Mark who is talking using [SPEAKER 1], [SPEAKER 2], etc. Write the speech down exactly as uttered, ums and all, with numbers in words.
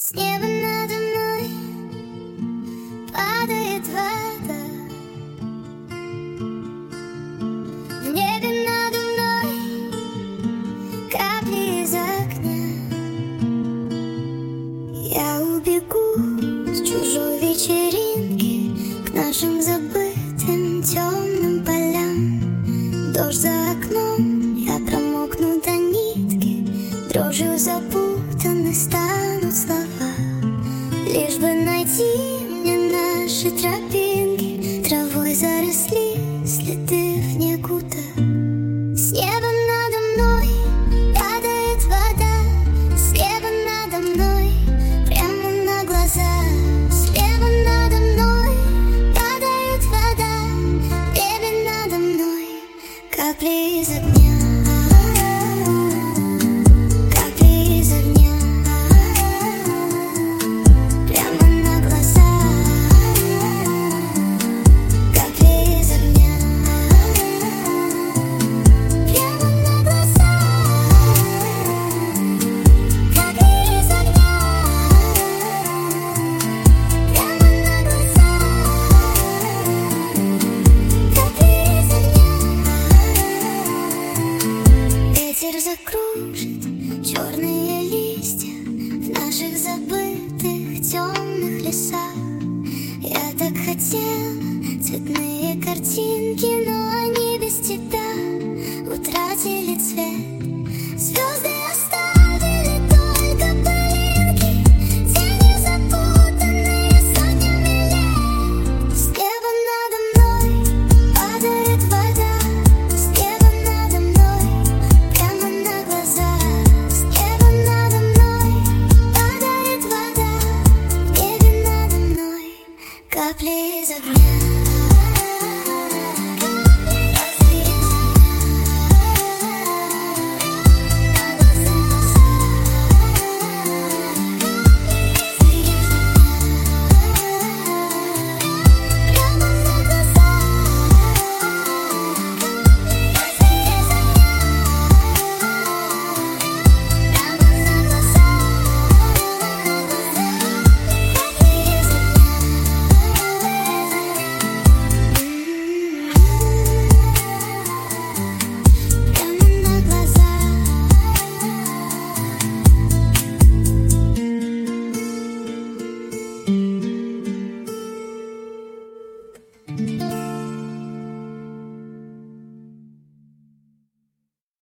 [SPEAKER 1] С неба надо мной падает вода. В небе надо мной капли из окна. Я убегу с чужой вечеринки к нашим забытым темным полям. Дождь за окном, я промокну до нитки, дрожью запутаны станут слова. Лишь бы найти мне наши тропинки, травой заросли следы в никуда. С неба надо мной падает вода, с неба надо мной прямо на глаза. С неба надо мной падает вода, в небе надо мной капли из огня. Ветер закружит черные листья в наших забытых темных лесах. Я так хотела цветные картинки, но они без тебя утратили цвет. Звезды оставили только пылинки, тени запутанные сотнями лет. С неба надо мной падает вода, с неба надо мной прямо на глаза. С неба надо мной падает вода, в небе надо мной капли из огня.